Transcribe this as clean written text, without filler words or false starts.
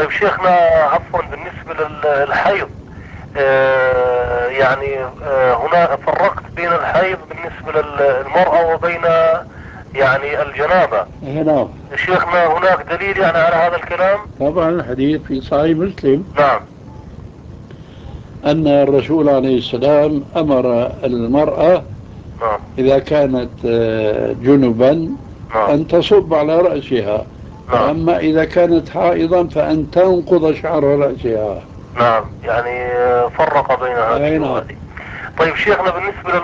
طيب شيخنا، عفوا، بالنسبة للحيض، يعني هنا فرقت بين الحيض بالنسبة للمرأة وبين يعني الجنابة. نعم. شيخنا هناك دليل يعني على هذا الكلام؟ طبعا الحديث في صحيح مسلم نعم. أن الرسول عليه السلام أمر المرأة نعم. إذا كانت جنبا نعم. أن تصب على رأسها، نعم. وأما إذا كانت حائضا فأن تنقض شعر رأسها. نعم، يعني فرق بين هذه أي نعم. وهذه. طيب شيخنا، بالنسبة